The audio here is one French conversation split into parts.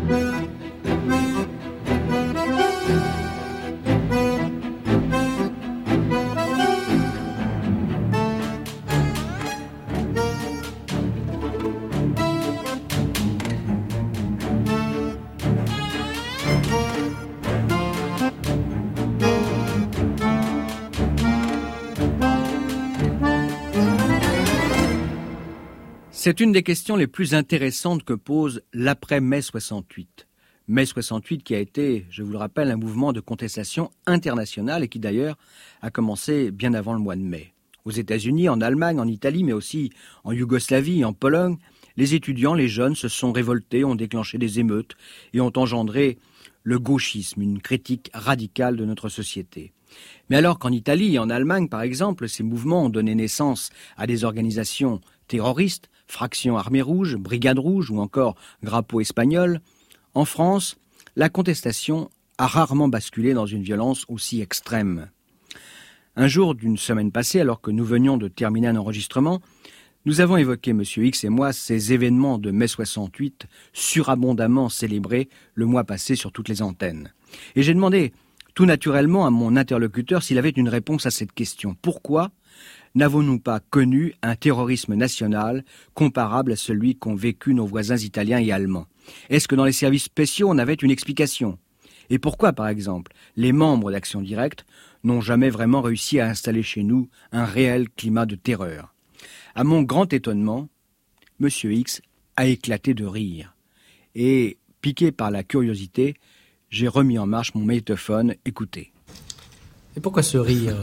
C'est une des questions les plus intéressantes que pose l'après-mai 68. Mai 68 qui a été, je vous le rappelle, un mouvement de contestation internationale et qui d'ailleurs a commencé bien avant le mois de mai. Aux États-Unis, en Allemagne, en Italie, mais aussi en Yougoslavie, en Pologne, les étudiants, les jeunes se sont révoltés, ont déclenché des émeutes et ont engendré le gauchisme, une critique radicale de notre société. Mais alors qu'en Italie et en Allemagne, par exemple, ces mouvements ont donné naissance à des organisations terroristes, Fraction Armée Rouge, Brigade Rouge ou encore Drapeau espagnol, en France, la contestation a rarement basculé dans une violence aussi extrême. Un jour d'une semaine passée, alors que nous venions de terminer un enregistrement, nous avons évoqué, M. X et moi, ces événements de mai 68 surabondamment célébrés le mois passé sur toutes les antennes. Et j'ai demandé tout naturellement à mon interlocuteur s'il avait une réponse à cette question. Pourquoi n'avons-nous pas connu un terrorisme national comparable à celui qu'ont vécu nos voisins italiens et allemands? Est-ce que dans les services spéciaux, on avait une explication? Et pourquoi, par exemple, les membres d'Action Directe n'ont jamais vraiment réussi à installer chez nous un réel climat de terreur? À mon grand étonnement, M. X a éclaté de rire. Et, piqué par la curiosité, j'ai remis en marche mon magnétophone. Écoutez. Et pourquoi ce rire?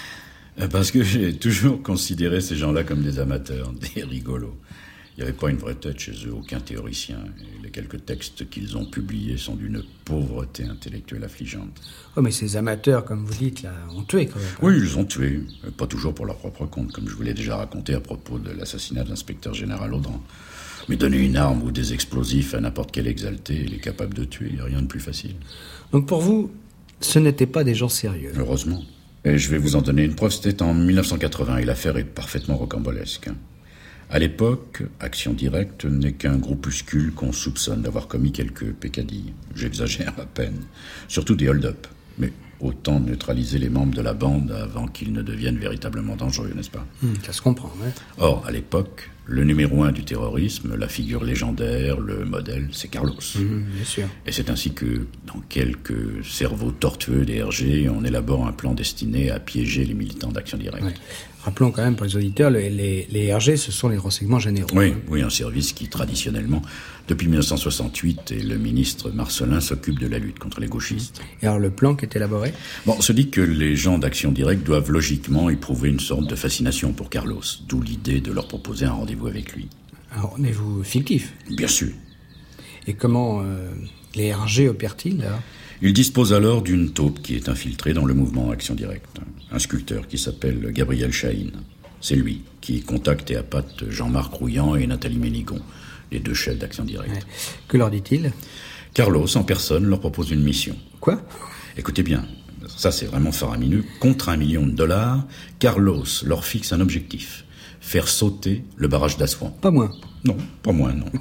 Parce que j'ai toujours considéré ces gens-là comme des amateurs, des rigolos. Il n'y avait pas une vraie tête chez eux, aucun théoricien. Et les quelques textes qu'ils ont publiés sont d'une pauvreté intellectuelle affligeante. Oh, mais ces amateurs, comme vous dites, là, ont tué quand même. Oui, ils ont tué. Pas toujours pour leur propre compte, comme je vous l'ai déjà raconté à propos de l'assassinat de l'inspecteur général Audran. Mais donner une arme ou des explosifs à n'importe quel exalté, il est capable de tuer. Il n'y a rien de plus facile. Donc pour vous, ce n'étaient pas des gens sérieux? Heureusement. Et je vais vous en donner une preuve, c'était en 1980 et l'affaire est parfaitement rocambolesque. À l'époque, Action Directe n'est qu'un groupuscule qu'on soupçonne d'avoir commis quelques peccadilles. J'exagère à peine. Surtout des hold-up. Mais autant neutraliser les membres de la bande avant qu'ils ne deviennent véritablement dangereux, n'est-ce pas? Ça se comprend, ouais. Or, à l'époque, le numéro 1 du terrorisme, la figure légendaire, le modèle, c'est Carlos. Bien sûr. Et c'est ainsi que, dans quelques cerveaux tortueux des RG, on élabore un plan destiné à piéger les militants d'Action Directe. Ouais. Rappelons quand même pour les auditeurs, les RG, ce sont les renseignements généraux. Oui, un service qui, traditionnellement, depuis 1968, et le ministre Marcellin s'occupe de la lutte contre les gauchistes. Et alors le plan qui est élaboré? On se dit que les gens d'Action Directe doivent logiquement éprouver une sorte de fascination pour Carlos, d'où l'idée de leur proposer un rendez-vous avec lui. Un rendez-vous fictif? Bien sûr. Et comment les RG opèrent-ils, là? Il dispose alors d'une taupe qui est infiltrée dans le mouvement Action Directe. Un sculpteur qui s'appelle Gabriel Chahine. C'est lui qui contacte et appâte Jean-Marc Rouillant et Nathalie Ménigon, les deux chefs d'Action Directe. Ouais. Que leur dit-il? Carlos, en personne, leur propose une mission. Quoi? Écoutez bien, ça c'est vraiment faramineux. Contre $1 million, Carlos leur fixe un objectif. Faire sauter le barrage d'Assouan. Pas moins. Non, pas moins, non.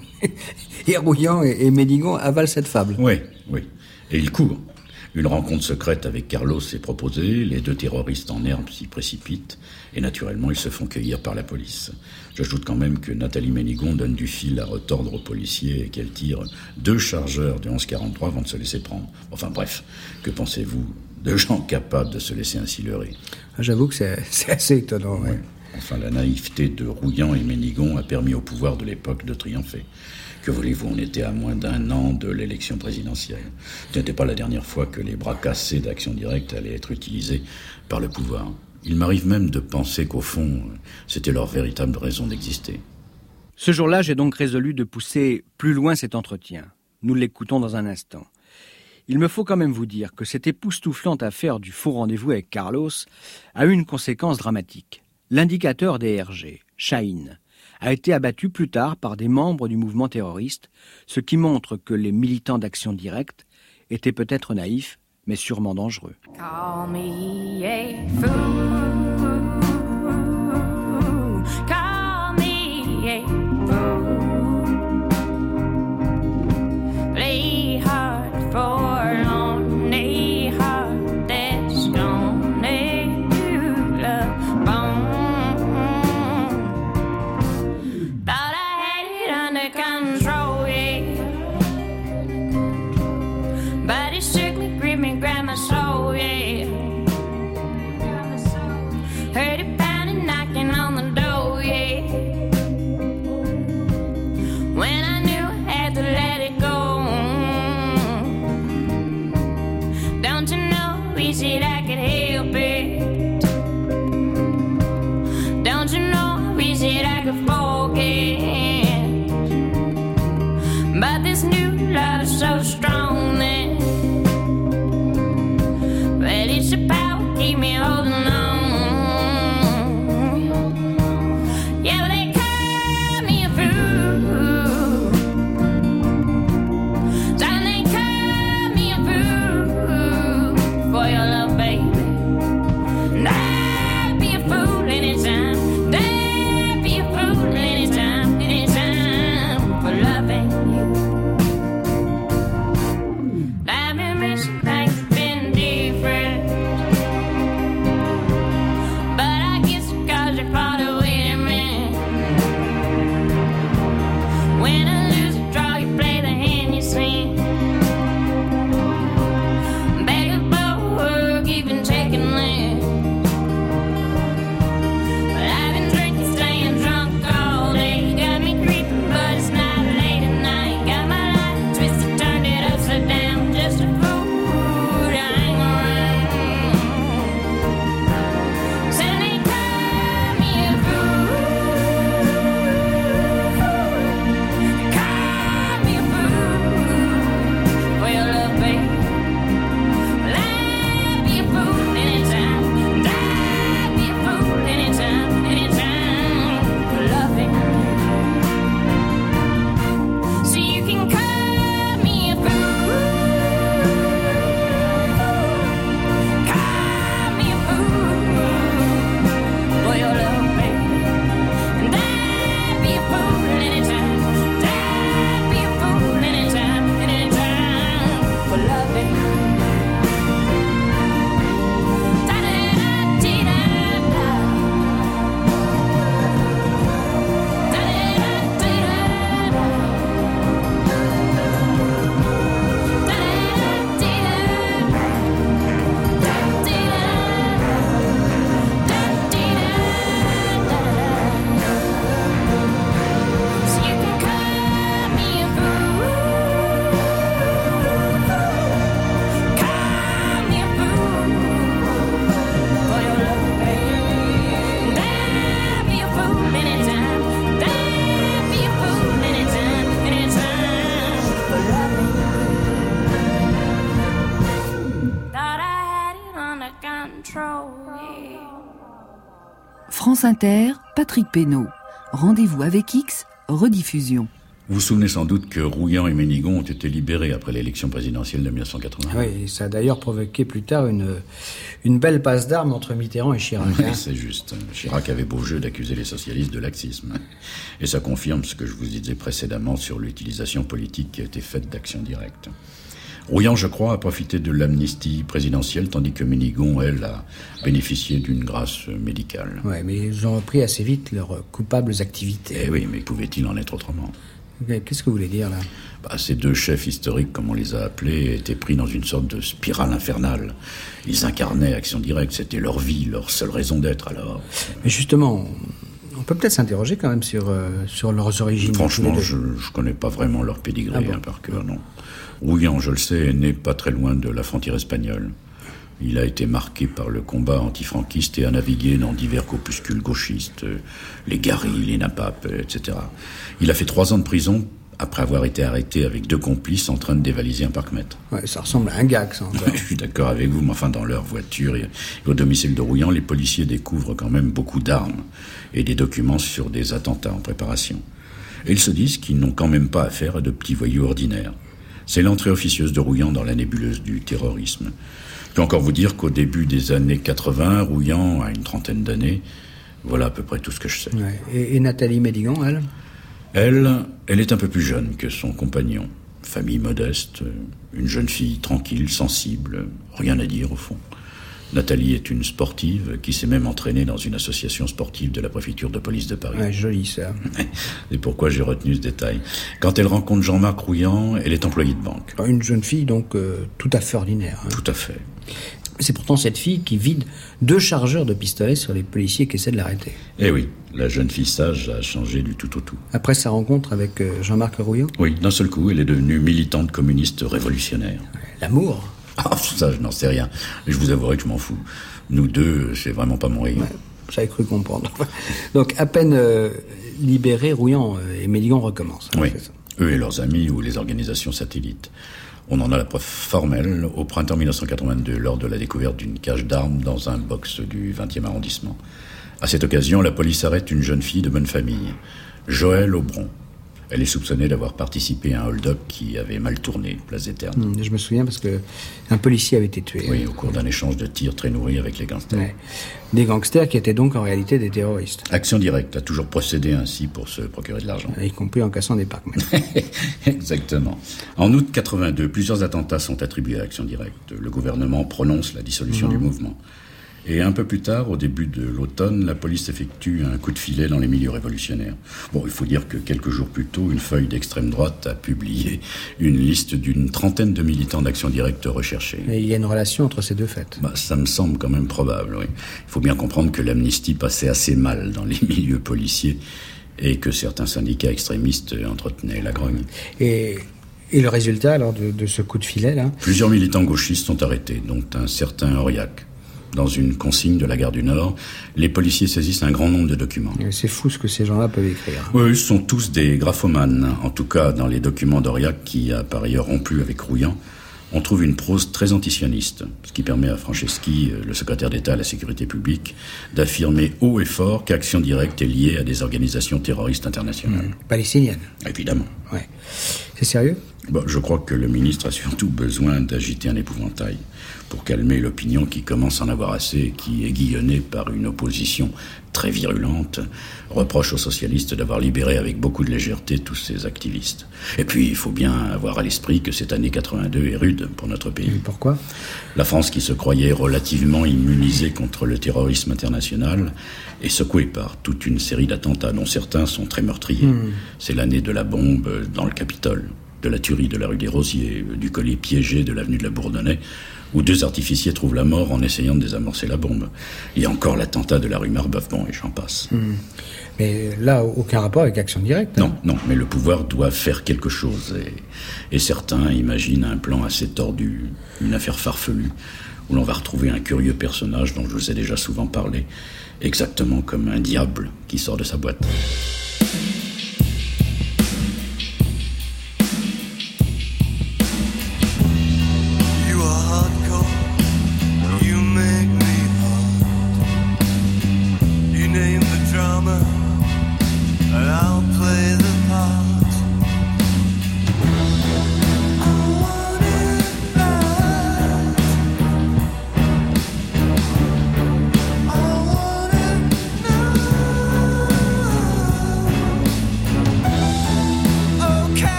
Et Rouillant et Ménigon avalent cette fable. Oui. Et ils courent. Une rencontre secrète avec Carlos est proposée, les deux terroristes en herbe s'y précipitent, et naturellement ils se font cueillir par la police. J'ajoute quand même que Nathalie Ménigon donne du fil à retordre aux policiers et qu'elle tire 2 chargeurs de 11-43 avant de se laisser prendre. Enfin bref, que pensez-vous de gens capables de se laisser ainsi leurrer? J'avoue que c'est assez étonnant, ouais. Enfin, la naïveté de Rouillant et Ménigon a permis au pouvoir de l'époque de triompher. Que voulez-vous, on était à moins d'1 an de l'élection présidentielle. Ce n'était pas la dernière fois que les bras cassés d'Action Directe allaient être utilisés par le pouvoir. Il m'arrive même de penser qu'au fond, c'était leur véritable raison d'exister. Ce jour-là, j'ai donc résolu de pousser plus loin cet entretien. Nous l'écoutons dans un instant. Il me faut quand même vous dire que cette époustouflante affaire du faux rendez-vous avec Carlos a eu une conséquence dramatique. L'indicateur des RG, Chahine, a été abattu plus tard par des membres du mouvement terroriste, ce qui montre que les militants d'Action Directe étaient peut-être naïfs, mais sûrement dangereux. Call me a fool. Call me a fool. Play France Inter, Patrick Pénaud. Rendez-vous avec X, rediffusion. Vous vous souvenez sans doute que Rouillant et Ménigon ont été libérés après l'élection présidentielle de 1980. Oui, ça a d'ailleurs provoqué plus tard une belle passe d'armes entre Mitterrand et Chirac. Oui, c'est juste. Chirac avait beau jeu d'accuser les socialistes de laxisme. Et ça confirme ce que je vous disais précédemment sur l'utilisation politique qui a été faite d'Action Directe. Rouillant, je crois, a profité de l'amnistie présidentielle, tandis que Ménigon, elle, a bénéficié d'une grâce médicale. Oui, mais ils ont repris assez vite leurs coupables activités. Eh oui, mais pouvait-il en être autrement ? Qu'est-ce que vous voulez dire, là ? Ces deux chefs historiques, comme on les a appelés, étaient pris dans une sorte de spirale infernale. Ils incarnaient Action Directe, c'était leur vie, leur seule raison d'être, alors. Mais justement, on peut peut-être s'interroger quand même sur leurs origines. Franchement, je connais pas vraiment leur pédigré, par cœur, non. Rouillant, je le sais, est né pas très loin de la frontière espagnole. Il a été marqué par le combat antifranquiste et a navigué dans divers corpuscules gauchistes, les Garis, les Napap, etc. Il a fait 3 ans de prison après avoir été arrêté avec 2 complices en train de dévaliser un parc-mètre. Ouais, ça ressemble à un gag, ça. Je suis d'accord avec vous, mais enfin, dans leur voiture et au domicile de Rouillant, les policiers découvrent quand même beaucoup d'armes et des documents sur des attentats en préparation. Et ils se disent qu'ils n'ont quand même pas affaire à de petits voyous ordinaires. C'est l'entrée officieuse de Rouillant dans la nébuleuse du terrorisme. Je peux encore vous dire qu'au début des années 80, Rouillant a une 30aine d'années. Voilà à peu près tout ce que je sais. Ouais. Et Nathalie Ménigon, elle ? Elle est un peu plus jeune que son compagnon. Famille modeste, une jeune fille tranquille, sensible, rien à dire au fond. Nathalie est une sportive qui s'est même entraînée dans une association sportive de la préfecture de police de Paris. Ouais, joli ça. C'est pourquoi j'ai retenu ce détail. Quand elle rencontre Jean-Marc Rouillant, elle est employée de banque. Une jeune fille donc tout à fait ordinaire. Tout à fait. C'est pourtant cette fille qui vide 2 chargeurs de pistolet sur les policiers qui essaient de l'arrêter. Eh oui, la jeune fille sage a changé du tout au tout. Après sa rencontre avec Jean-Marc Rouillant ? Oui, d'un seul coup, elle est devenue militante communiste révolutionnaire. L'amour ? Ça, je n'en sais rien. Je vous avouerai que je m'en fous. Nous deux, c'est vraiment pas mon rayon. Ouais, j'avais cru comprendre. Donc, à peine libérés, Rouillant et Ménigon recommencent. Oui, eux et leurs amis ou les organisations satellites. On en a la preuve formelle au printemps 1982, lors de la découverte d'une cache d'armes dans un box du 20e arrondissement. À cette occasion, la police arrête une jeune fille de bonne famille, Joëlle Aubron. Elle est soupçonnée d'avoir participé à un hold-up qui avait mal tourné, place des Ternes. Je me souviens parce qu'un policier avait été tué. Oui, au cours d'un échange de tirs très nourri avec les gangsters. Ouais. Des gangsters qui étaient donc en réalité des terroristes. Action Directe a toujours procédé ainsi pour se procurer de l'argent. Y compris en cassant des parcs-mètres. Exactement. En août 82, plusieurs attentats sont attribués à Action Directe. Le gouvernement prononce la dissolution du mouvement. Et un peu plus tard, au début de l'automne, la police effectue un coup de filet dans les milieux révolutionnaires. Bon, il faut dire que quelques jours plus tôt, une feuille d'extrême droite a publié une liste d'une 30aine de militants d'Action Directe recherchés. Et il y a une relation entre ces 2 faits. Ça me semble quand même probable, oui. Il faut bien comprendre que l'amnistie passait assez mal dans les milieux policiers et que certains syndicats extrémistes entretenaient la grogne. Et le résultat, alors, de ce coup de filet, là ? Plusieurs militants gauchistes sont arrêtés, dont un certain Aurillac. Dans une consigne de la gare du Nord, les policiers saisissent un grand nombre de documents. C'est fou ce que ces gens-là peuvent écrire. Oui, ce sont tous des graphomanes. En tout cas, dans les documents d'Aurillac, qui a par ailleurs rompu avec Rouillant, on trouve une prose très antisioniste, ce qui permet à Franceschi, le secrétaire d'État à la sécurité publique, d'affirmer haut et fort qu'Action Directe est liée à des organisations terroristes internationales. Palestiniennes. Évidemment. Ouais. C'est sérieux ? Je crois que le ministre a surtout besoin d'agiter un épouvantail pour calmer l'opinion qui commence à en avoir assez et qui, aiguillonnée par une opposition très virulente, reproche aux socialistes d'avoir libéré avec beaucoup de légèreté tous ces activistes. Et puis, il faut bien avoir à l'esprit que cette année 82 est rude pour notre pays. Et pourquoi ? La France, qui se croyait relativement immunisée contre le terrorisme international, est secouée par toute une série d'attentats dont certains sont très meurtriers. C'est l'année de la bombe dans le Capitole, de la tuerie de la rue des Rosiers, du collier piégé de l'avenue de la Bourdonnais, où 2 artificiers trouvent la mort en essayant de désamorcer la bombe. Il y a encore l'attentat de la rue Marbeuf, et j'en passe. Mais là, aucun rapport avec Action Directe. Non, mais le pouvoir doit faire quelque chose. Et certains imaginent un plan assez tordu, une affaire farfelue, où l'on va retrouver un curieux personnage dont je vous ai déjà souvent parlé, exactement comme un diable qui sort de sa boîte. Name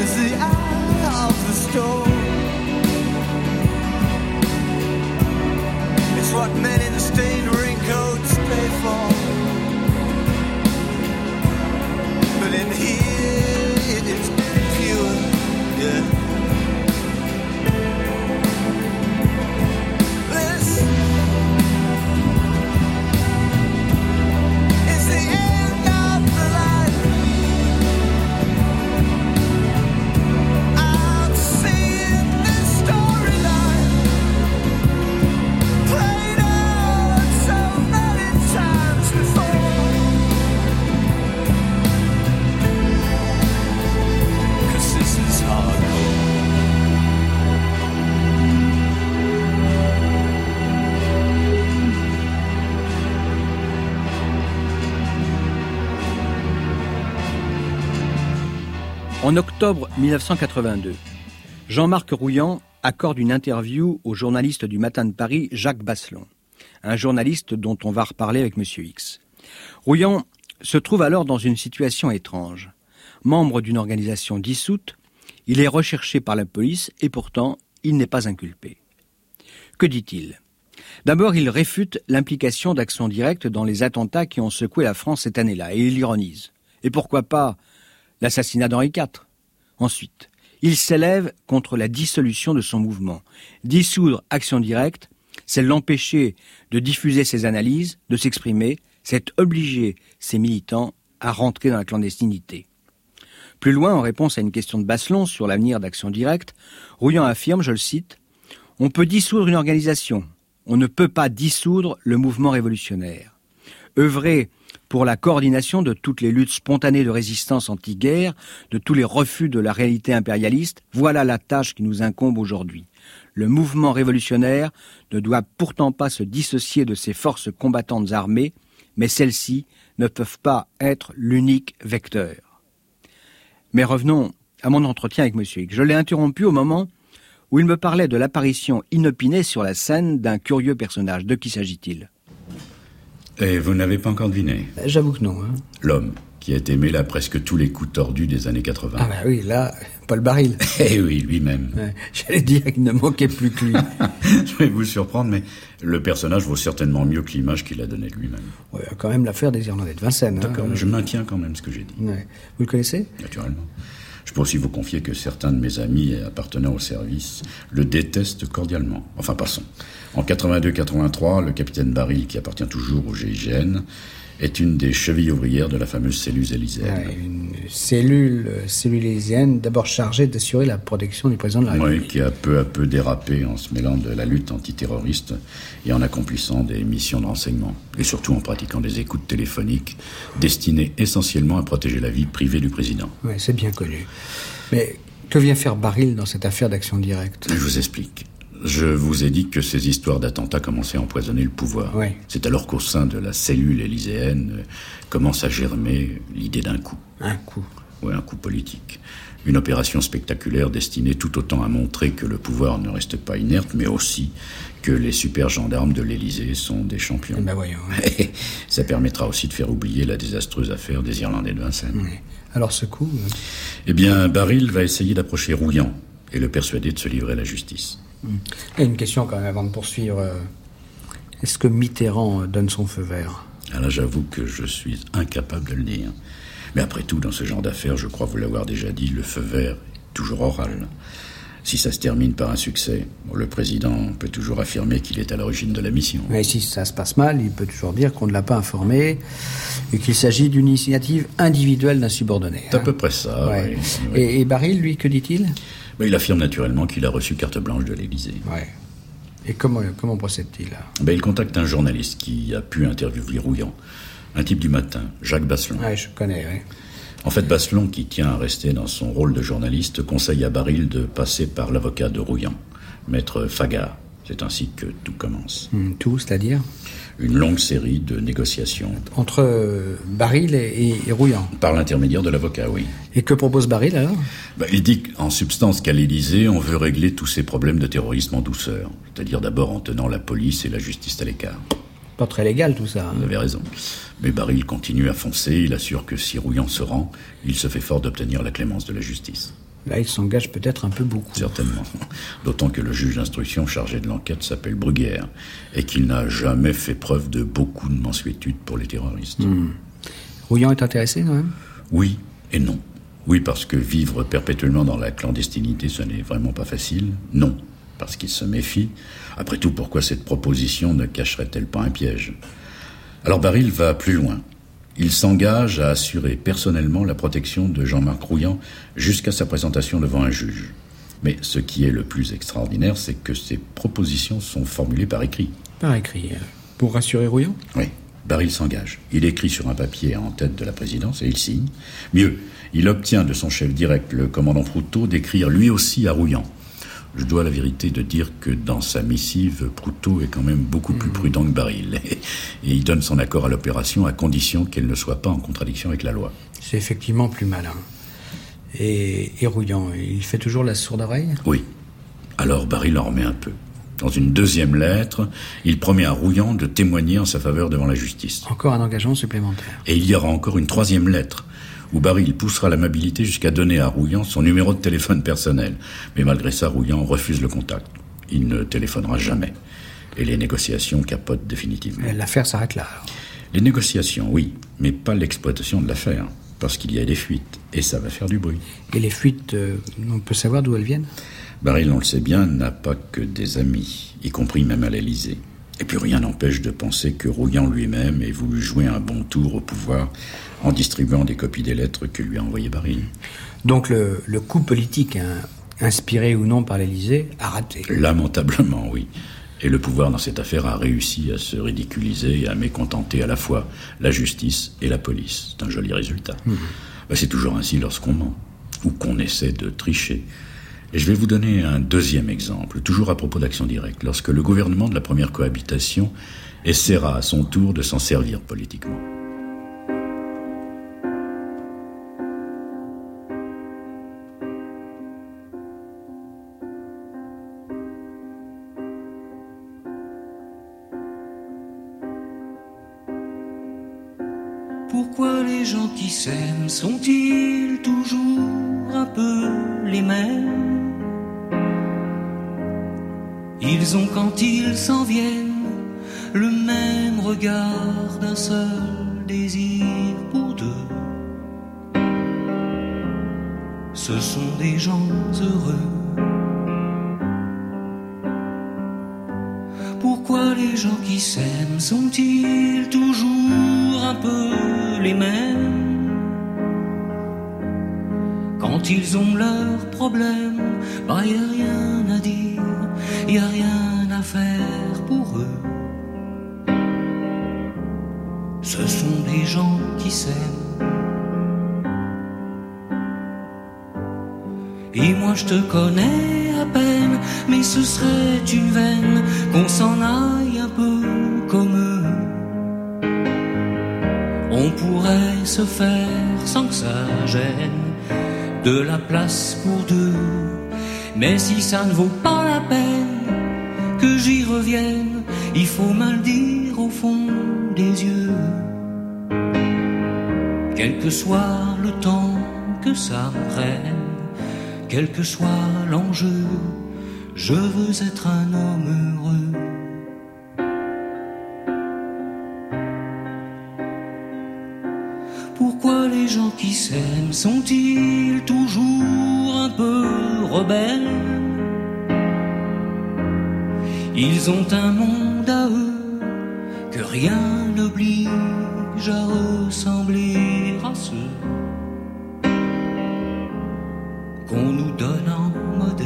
is the eye of the storm. It's what men in stained raincoats pay for. But in here it's pure, yeah. This is the end of the line. I'm seeing this storyline played out so many times before. 'Cause this is hardcore. En octobre 1982, Jean-Marc Rouillant accorde une interview au journaliste du Matin de Paris, Jacques Basselon, un journaliste dont on va reparler avec Monsieur X. Rouillant se trouve alors dans une situation étrange. Membre d'une organisation dissoute, il est recherché par la police et pourtant, il n'est pas inculpé. Que dit-il ? D'abord, il réfute l'implication d'Action Directe dans les attentats qui ont secoué la France cette année-là, et il ironise. Et pourquoi pas l'assassinat d'Henri IV. Ensuite, il s'élève contre la dissolution de son mouvement. Dissoudre Action Directe, c'est l'empêcher de diffuser ses analyses, de s'exprimer, c'est obliger ses militants à rentrer dans la clandestinité. Plus loin, en réponse à une question de Basselon sur l'avenir d'Action Directe, Rouillant affirme, je le cite, « On peut dissoudre une organisation, on ne peut pas dissoudre le mouvement révolutionnaire. Œuvrer pour la coordination de toutes les luttes spontanées de résistance anti-guerre, de tous les refus de la réalité impérialiste, voilà la tâche qui nous incombe aujourd'hui. Le mouvement révolutionnaire ne doit pourtant pas se dissocier de ses forces combattantes armées, mais celles-ci ne peuvent pas être l'unique vecteur. » Mais revenons à mon entretien avec M. X. Je l'ai interrompu au moment où il me parlait de l'apparition inopinée sur la scène d'un curieux personnage. De qui s'agit-il ? Et vous n'avez pas encore deviné ? J'avoue que non. Hein. L'homme qui a été mêlé à presque tous les coups tordus des années 80. Ah bah oui, là, Paul Baril. Eh oui, lui-même. Ouais, j'allais dire qu'il ne manquait plus que lui. Je vais vous surprendre, mais le personnage vaut certainement mieux que l'image qu'il a donnée de lui-même. Ouais, quand même l'affaire des Irlandais de Vincennes. D'accord, je maintiens quand même ce que j'ai dit. Ouais. Vous le connaissez ? Naturellement. Je peux aussi vous confier que certains de mes amis appartenant au service le détestent cordialement. Enfin, passons. En 82-83, le capitaine Baril, qui appartient toujours au GIGN, est une des chevilles ouvrières de la fameuse cellule élyséenne. Ouais, une cellule élyséenne d'abord chargée d'assurer la protection du président de la République. Oui, qui a peu à peu dérapé en se mêlant de la lutte antiterroriste et en accomplissant des missions de renseignement. Et surtout en pratiquant des écoutes téléphoniques destinées essentiellement à protéger la vie privée du président. Oui, c'est bien connu. Mais que vient faire Baril dans cette affaire d'Action Directe ? Je vous explique. Je vous ai dit que ces histoires d'attentats commençaient à empoisonner le pouvoir. Oui. C'est alors qu'au sein de la cellule élyséenne commence à germer l'idée d'un coup. Un coup. Oui, un coup politique. Une opération spectaculaire destinée tout autant à montrer que le pouvoir ne reste pas inerte, mais aussi que les super gendarmes de l'Élysée sont des champions. Eh ben voyons. Ça permettra aussi de faire oublier la désastreuse affaire des Irlandais de Vincennes. Oui. Alors ce coup... Eh bien, Baril va essayer d'approcher Rouillant et le persuader de se livrer à la justice. Il y a une question quand même avant de poursuivre. Est-ce que Mitterrand donne son feu vert ? Alors là, j'avoue que je suis incapable de le dire. Mais après tout, dans ce genre d'affaires, je crois vous l'avoir déjà dit, le feu vert est toujours oral. Si ça se termine par un succès, le président peut toujours affirmer qu'il est à l'origine de la mission. Mais si ça se passe mal, il peut toujours dire qu'on ne l'a pas informé et qu'il s'agit d'une initiative individuelle d'un subordonné. C'est à peu près ça, ouais. Oui. Et Baril, lui, que dit-il ? Il affirme naturellement qu'il a reçu carte blanche de l'Élysée. Ouais. Et comment procède-t-il ? Il contacte un journaliste qui a pu interviewer Rouillant, un type du Matin, Jacques Basselon. Ouais, je connais, oui. En fait, Basselon, qui tient à rester dans son rôle de journaliste, conseille à Baril de passer par l'avocat de Rouillant, maître Fagard. C'est ainsi que tout commence. Tout, c'est-à-dire ? Une longue série de négociations. Entre Baril et Rouillant. Par l'intermédiaire de l'avocat, oui. Et que propose Baril alors ? Il dit en substance qu'à l'Élysée, on veut régler tous ces problèmes de terrorisme en douceur. C'est-à-dire d'abord en tenant la police et la justice à l'écart. Pas très légal tout ça. Vous avez raison. Mais Baril continue à foncer. Il assure que si Rouillant se rend, il se fait fort d'obtenir la clémence de la justice. Là, il s'engage peut-être un peu beaucoup. Certainement. D'autant que le juge d'instruction chargé de l'enquête s'appelle Bruguière et qu'il n'a jamais fait preuve de beaucoup de mansuétude pour les terroristes. Rouillant est intéressé, quand même ? Oui et non. Oui, parce que vivre perpétuellement dans la clandestinité, ce n'est vraiment pas facile. Non, parce qu'il se méfie. Après tout, pourquoi cette proposition ne cacherait-elle pas un piège ? Alors Baril va plus loin. Il s'engage à assurer personnellement la protection de Jean-Marc Rouillant jusqu'à sa présentation devant un juge. Mais ce qui est le plus extraordinaire, c'est que ces propositions sont formulées par écrit. Par écrit. Pour rassurer Rouillant ? Oui. Baril s'engage. Il écrit sur un papier en tête de la présidence et il signe. Mieux, il obtient de son chef direct, le commandant Proutot, d'écrire lui aussi à Rouillant. Je dois la vérité de dire que dans sa missive, Proutot est quand même beaucoup plus prudent que Baril. Et il donne son accord à l'opération à condition qu'elle ne soit pas en contradiction avec la loi. C'est effectivement plus malin. Et Rouillant, il fait toujours la sourde oreille ? Oui. Alors Baril en remet un peu. Dans une deuxième lettre, il promet à Rouillant de témoigner en sa faveur devant la justice. Encore un engagement supplémentaire. Et il y aura encore une troisième lettre, où Baril poussera l'amabilité jusqu'à donner à Rouillant son numéro de téléphone personnel. Mais malgré ça, Rouillant refuse le contact. Il ne téléphonera jamais. Et les négociations capotent définitivement. L'affaire s'arrête là, alors. Les négociations, oui, mais pas l'exploitation de l'affaire, parce qu'il y a des fuites, et ça va faire du bruit. Et les fuites, on peut savoir d'où elles viennent ? Baril, on le sait bien, n'a pas que des amis, y compris même à l'Élysée. Et puis rien n'empêche de penser que Rouillant lui-même ait voulu jouer un bon tour au pouvoir en distribuant des copies des lettres que lui a envoyées Baril. Donc le coup politique, inspiré ou non par l'Élysée, a raté. Lamentablement, oui. Et le pouvoir dans cette affaire a réussi à se ridiculiser et à mécontenter à la fois la justice et la police. C'est un joli résultat. C'est toujours ainsi lorsqu'on ment, ou qu'on essaie de tricher. Et je vais vous donner un deuxième exemple, toujours à propos d'Action Directe, lorsque le gouvernement de la première cohabitation essaiera à son tour de s'en servir politiquement. Pourquoi les gens qui s'aiment sont-ils toujours un peu les mêmes ? Ils ont quand ils s'en viennent le même regard d'un seul désir pour deux. Ce sont des gens heureux. Pourquoi les gens qui s'aiment sont-ils toujours un peu les mêmes ? Quand ils ont leurs problèmes, y a rien à dire, y a rien à faire pour eux. Ce sont des gens qui s'aiment. Et moi je te connais à peine, mais ce serait une veine qu'on s'en aille un peu comme eux. On pourrait se faire sans que ça gêne de la place pour deux. Mais si ça ne vaut pas la peine que j'y revienne, il faut me le dire au fond des yeux. Quel que soit le temps que ça me prenne, quel que soit l'enjeu, je veux être un homme heureux. Pourquoi les gens qui s'aiment sont-ils toujours un peu rebelles ? Ils ont un monde à eux que rien n'oblige à ressembler à ceux qu'on nous donne en modèle.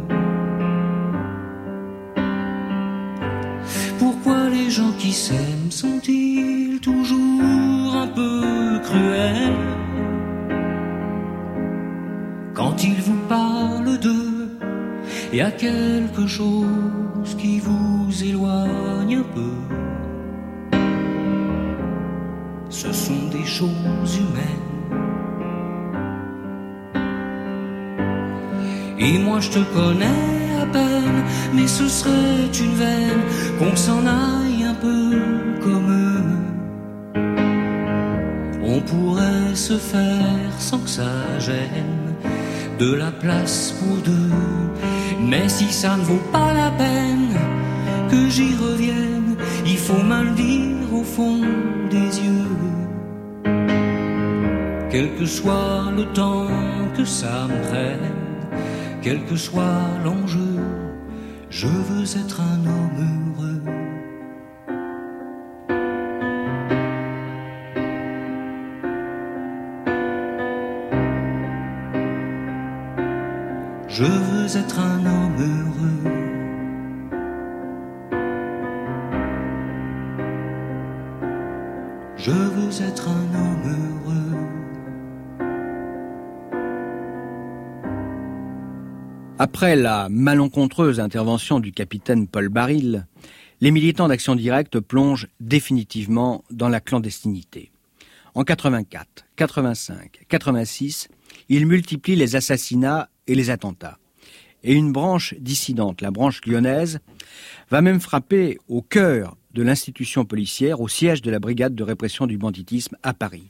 Pourquoi les gens qui s'aiment sont-ils toujours un peu cruels quand ils vous parlent d'eux? Y a quelque chose qui vous éloigne un peu. Ce sont des choses humaines. Et moi je te connais à peine, mais ce serait une veine qu'on s'en aille un peu comme eux. On pourrait se faire sans que ça gêne de la place pour deux. Mais si ça ne vaut pas la peine que j'y revienne, il faut me le dire au fond des yeux. Quel que soit le temps que ça me prenne, quel que soit l'enjeu, je veux être un homme heureux. Je veux être un homme heureux. Je veux être un homme heureux. Après la malencontreuse intervention du capitaine Paul Baril, les militants d'Action Directe plongent définitivement dans la clandestinité. En 84, 85, 86, ils multiplient les assassinats et les attentats. Et une branche dissidente, la branche lyonnaise, va même frapper au cœur de l'institution policière, au siège de la brigade de répression du banditisme à Paris.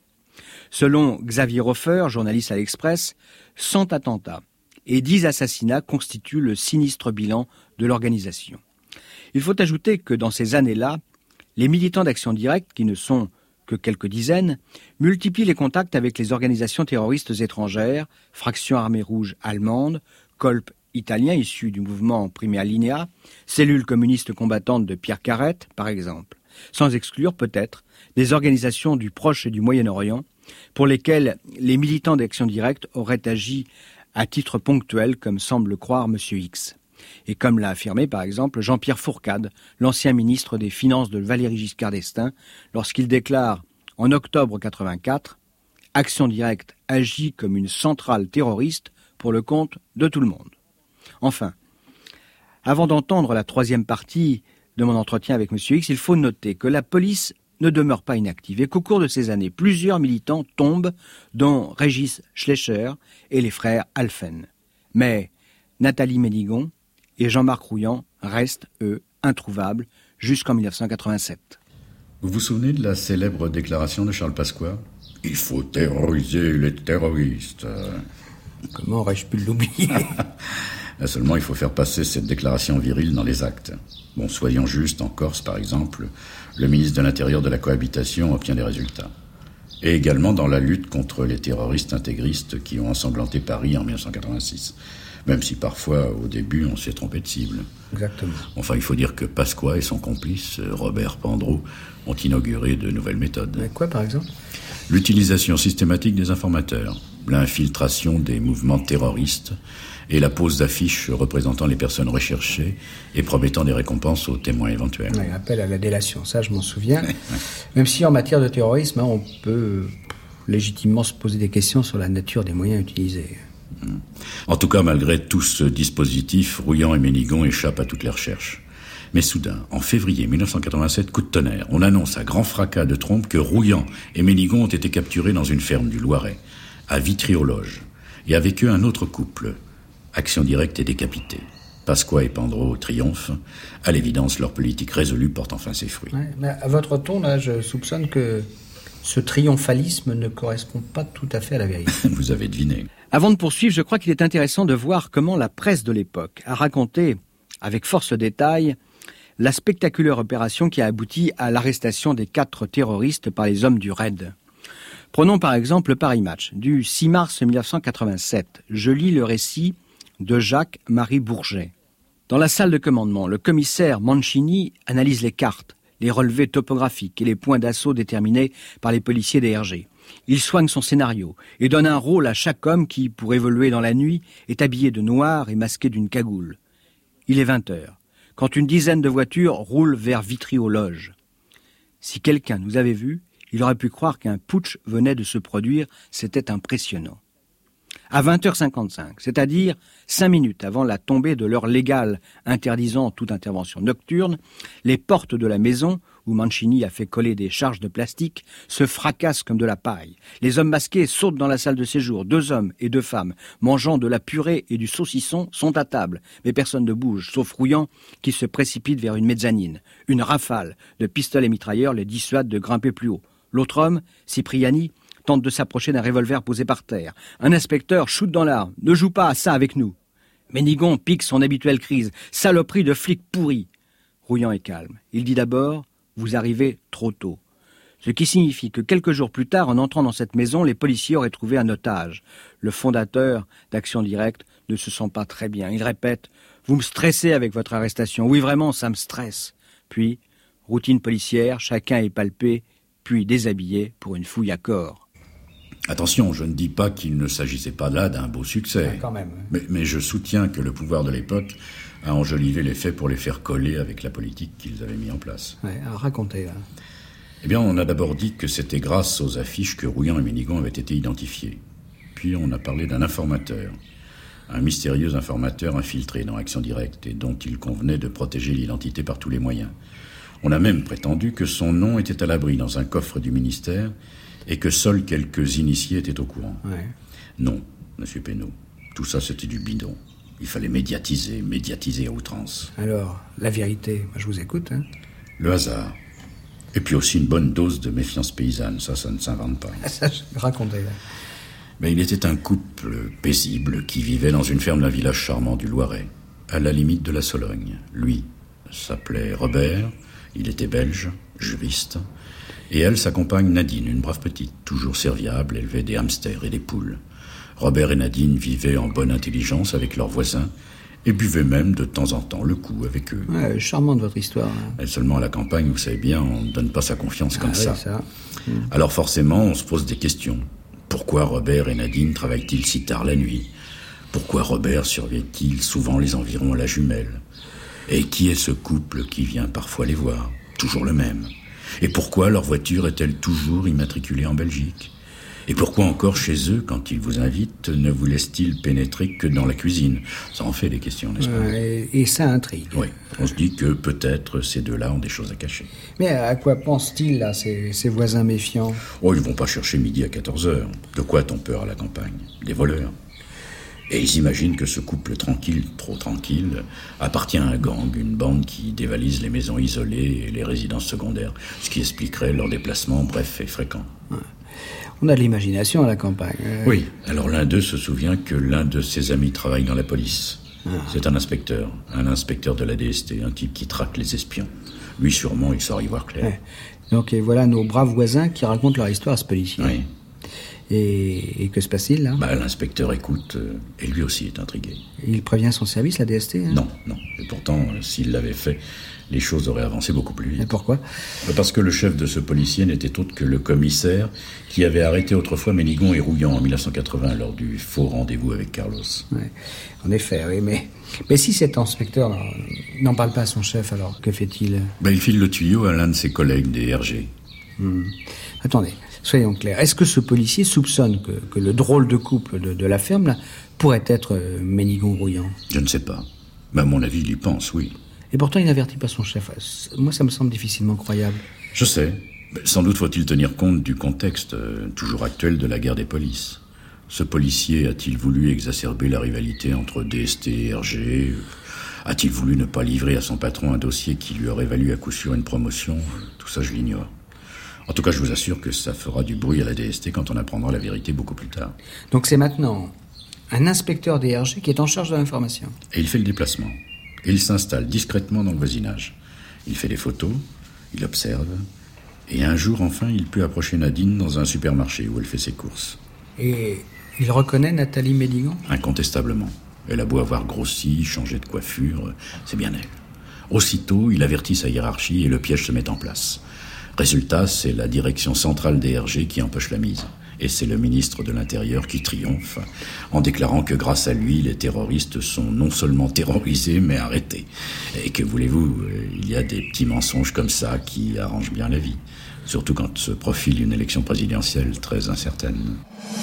Selon Xavier Hofer, journaliste à l'Express, 100 attentats et 10 assassinats constituent le sinistre bilan de l'organisation. Il faut ajouter que dans ces années-là, les militants d'Action Directe, qui ne sont que quelques dizaines, multiplient les contacts avec les organisations terroristes étrangères, Fraction Armée Rouge allemande, Kolp italien issu du mouvement Prima Linea, cellule communiste combattante de Pierre Carrette, par exemple, sans exclure peut-être des organisations du Proche et du Moyen-Orient pour lesquelles les militants d'Action Directe auraient agi à titre ponctuel, comme semble le croire M. X. Et comme l'a affirmé par exemple Jean-Pierre Fourcade, l'ancien ministre des Finances de Valéry Giscard d'Estaing, lorsqu'il déclare en octobre 84 « Action Directe agit comme une centrale terroriste pour le compte de tout le monde ». Enfin, avant d'entendre la troisième partie de mon entretien avec M. X, il faut noter que la police ne demeure pas inactive et qu'au cours de ces années, plusieurs militants tombent, dont Régis Schleicher et les frères Alphen. Mais Nathalie Ménigon et Jean-Marc Rouillant restent, eux, introuvables jusqu'en 1987. Vous vous souvenez de la célèbre déclaration de Charles Pasqua ? Il faut terroriser les terroristes. Comment aurais-je pu l'oublier ? Seulement, il faut faire passer cette déclaration virile dans les actes. Bon, soyons justes, en Corse, par exemple, le ministre de l'Intérieur de la Cohabitation obtient des résultats. Et également dans la lutte contre les terroristes intégristes qui ont ensanglanté Paris en 1986. Même si parfois, au début, on s'est trompé de cible. Exactement. Enfin, il faut dire que Pasqua et son complice, Robert Pandreau, ont inauguré de nouvelles méthodes. Mais quoi, par exemple ? L'utilisation systématique des informateurs, l'infiltration des mouvements terroristes et la pose d'affiches représentant les personnes recherchées et promettant des récompenses aux témoins éventuels. Oui, appel à la délation, ça je m'en souviens. Même si en matière de terrorisme, on peut légitimement se poser des questions sur la nature des moyens utilisés. En tout cas, malgré tout ce dispositif, Rouillant et Ménigon échappent à toutes les recherches. Mais soudain, en février 1987, coup de tonnerre, on annonce à grand fracas de trompe que Rouillant et Ménigon ont été capturés dans une ferme du Loiret, à Vitry-aux-Loges, et avec eux un autre couple. Action Directe est décapité. Pasqua et Pandreau triomphent. À l'évidence, leur politique résolue porte enfin ses fruits. Ouais, mais à votre ton, là, je soupçonne que ce triomphalisme ne correspond pas tout à fait à la vérité. Vous avez deviné. Avant de poursuivre, je crois qu'il est intéressant de voir comment la presse de l'époque a raconté, avec force détail, la spectaculaire opération qui a abouti à l'arrestation des 4 terroristes par les hommes du RAID. Prenons par exemple le Paris Match, du 6 mars 1987. Je lis le récit de Jacques-Marie Bourget. Dans la salle de commandement, le commissaire Mancini analyse les cartes, les relevés topographiques et les points d'assaut déterminés par les policiers DRG. Il soigne son scénario et donne un rôle à chaque homme qui, pour évoluer dans la nuit, est habillé de noir et masqué d'une cagoule. Il est 20 heures, quand une dizaine de voitures roulent vers Vitry-aux-Loges. Si quelqu'un nous avait vus, il aurait pu croire qu'un putsch venait de se produire, c'était impressionnant. À 20h55, c'est-à-dire 5 minutes avant la tombée de l'heure légale interdisant toute intervention nocturne, les portes de la maison, où Mancini a fait coller des charges de plastique, se fracassent comme de la paille. Les hommes masqués sautent dans la salle de séjour. 2 hommes et 2 femmes, mangeant de la purée et du saucisson, sont à table. Mais personne ne bouge, sauf Rouillant, qui se précipite vers une mezzanine. Une rafale de pistolets mitrailleurs les dissuade de grimper plus haut. L'autre homme, Cipriani, tente de s'approcher d'un revolver posé par terre. Un inspecteur shoot dans l'arme. Ne joue pas à ça avec nous. Ménigon pique son habituelle crise. Saloperie de flic pourri. Rouillant est calme. Il dit d'abord « Vous arrivez trop tôt ». Ce qui signifie que quelques jours plus tard, en entrant dans cette maison, les policiers auraient trouvé un otage. Le fondateur d'Action Directe ne se sent pas très bien. Il répète « Vous me stressez avec votre arrestation. Oui, vraiment, ça me stresse. » Puis, routine policière, chacun est palpé, puis déshabillé pour une fouille à corps. Attention, je ne dis pas qu'il ne s'agissait pas là d'un beau succès. Quand même. Mais je soutiens que le pouvoir de l'époque a enjolivé les faits pour les faire coller avec la politique qu'ils avaient mis en place. Ouais, alors racontez, là. Eh bien, on a d'abord dit que c'était grâce aux affiches que Rouillant et Ménigon avaient été identifiés. Puis on a parlé d'un informateur, un mystérieux informateur infiltré dans Action Directe et dont il convenait de protéger l'identité par tous les moyens. On a même prétendu que son nom était à l'abri dans un coffre du ministère et que seuls quelques initiés étaient au courant. Ouais. Non, monsieur Pénaud, tout ça c'était du bidon. Il fallait médiatiser à outrance. Alors, la vérité, je vous écoute. Hein. Le hasard. Et puis aussi une bonne dose de méfiance paysanne, ça ne s'invente pas. Racontez, là. Mais il était un couple paisible qui vivait dans une ferme d'un village charmant du Loiret, à la limite de la Sologne. Lui s'appelait Robert, il était belge, juriste, et elle, sa compagne Nadine, une brave petite, toujours serviable, élevait des hamsters et des poules. Robert et Nadine vivaient en bonne intelligence avec leurs voisins et buvaient même de temps en temps le coup avec eux. Ouais, charmante votre histoire. Hein. Et seulement à la campagne, vous savez bien, on ne donne pas sa confiance comme ça. Ouais, ça. Alors forcément, on se pose des questions. Pourquoi Robert et Nadine travaillent-ils si tard la nuit? Pourquoi Robert surveille-t-il souvent les environs à la jumelle? Et qui est ce couple qui vient parfois les voir? Toujours le même. Et pourquoi leur voiture est-elle toujours immatriculée en Belgique? Et pourquoi encore chez eux, quand ils vous invitent, ne vous laissent-ils pénétrer que dans la cuisine? Ça en fait des questions, n'est-ce pas? Et ça intrigue. Oui, on se dit que peut-être ces deux-là ont des choses à cacher. Mais à quoi pensent-ils, là, ces voisins méfiants? Oh, ils vont pas chercher midi à 14h. De quoi a-t-on peur à la campagne? Des voleurs. Et ils imaginent que ce couple tranquille, trop tranquille, appartient à un gang, une bande qui dévalise les maisons isolées et les résidences secondaires, ce qui expliquerait leurs déplacements brefs et fréquents. Ouais. On a de l'imagination à la campagne. Oui, alors l'un d'eux se souvient que l'un de ses amis travaille dans la police. C'est un inspecteur de la DST, un type qui traque les espions. Lui, sûrement, il saura y voir clair. Ouais. Donc, et voilà nos braves voisins qui racontent leur histoire à ce policier. Oui. Et que se passe-t-il, là? L'inspecteur écoute, et lui aussi est intrigué. Il prévient son service, la DST? Hein? Non. Et pourtant, s'il l'avait fait, les choses auraient avancé beaucoup plus vite. Et pourquoi? Parce que le chef de ce policier n'était autre que le commissaire qui avait arrêté autrefois Ménigon et Rouillant en 1980 lors du faux rendez-vous avec Carlos. Ouais. En effet, oui, mais si cet inspecteur n'en parle pas à son chef, alors que fait-il? Il file le tuyau à l'un de ses collègues des RG. Attendez, soyons clairs. Est-ce que ce policier soupçonne que le drôle de couple de la ferme là, pourrait être Ménigon-Rouillant? Je ne sais pas. Mais à mon avis, il y pense, oui. Et pourtant, il n'avertit pas son chef. Moi, ça me semble difficilement croyable. Je sais. Sans doute faut-il tenir compte du contexte toujours actuel de la guerre des polices. Ce policier a-t-il voulu exacerber la rivalité entre DST et RG? A-t-il voulu ne pas livrer à son patron un dossier qui lui aurait valu à coup sûr une promotion? Tout ça, je l'ignore. En tout cas, je vous assure que ça fera du bruit à la DST quand on apprendra la vérité beaucoup plus tard. Donc c'est maintenant un inspecteur des RG qui est en charge de l'information. Et il fait le déplacement. Et il s'installe discrètement dans le voisinage. Il fait des photos, il observe, et un jour, enfin, il peut approcher Nadine dans un supermarché où elle fait ses courses. Et il reconnaît Nathalie Ménigon? Incontestablement. Elle a beau avoir grossi, changé de coiffure, c'est bien elle. Aussitôt, il avertit sa hiérarchie et le piège se met en place. Résultat, c'est la direction centrale des RG qui empoche la mise. Et c'est le ministre de l'Intérieur qui triomphe en déclarant que grâce à lui, les terroristes sont non seulement terrorisés, mais arrêtés. Et que voulez-vous, il y a des petits mensonges comme ça qui arrangent bien la vie. Surtout quand se profile une élection présidentielle très incertaine.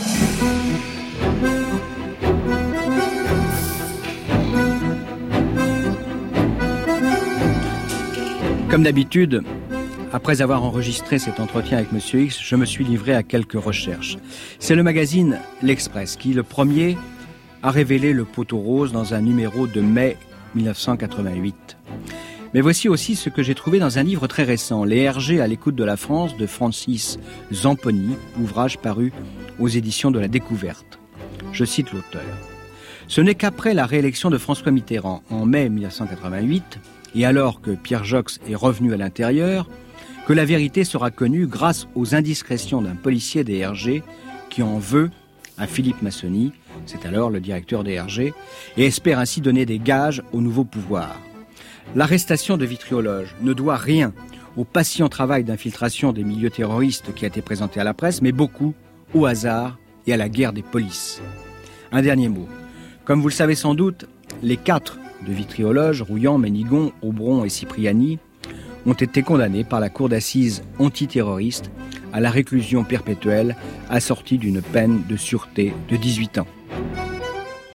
Comme d'habitude, après avoir enregistré cet entretien avec Monsieur X, je me suis livré à quelques recherches. C'est le magazine L'Express qui, le premier, a révélé le poteau rose dans un numéro de mai 1988. Mais voici aussi ce que j'ai trouvé dans un livre très récent, Les RG à l'écoute de la France de Francis Zamponi, ouvrage paru aux éditions de la Découverte. Je cite l'auteur. « Ce n'est qu'après la réélection de François Mitterrand en mai 1988, et alors que Pierre Jox est revenu à l'intérieur, que la vérité sera connue grâce aux indiscrétions d'un policier des RG qui en veut à Philippe Massony, c'est alors le directeur des RG, et espère ainsi donner des gages au nouveau pouvoir. L'arrestation de Vitriologe ne doit rien au patient travail d'infiltration des milieux terroristes qui a été présenté à la presse, mais beaucoup au hasard et à la guerre des polices. Un dernier mot. Comme vous le savez sans doute, les 4 de Vitriologe, Rouillant, Ménigon, Aubron et Cipriani, ont été condamnés par la cour d'assises antiterroriste à la réclusion perpétuelle assortie d'une peine de sûreté de 18 ans.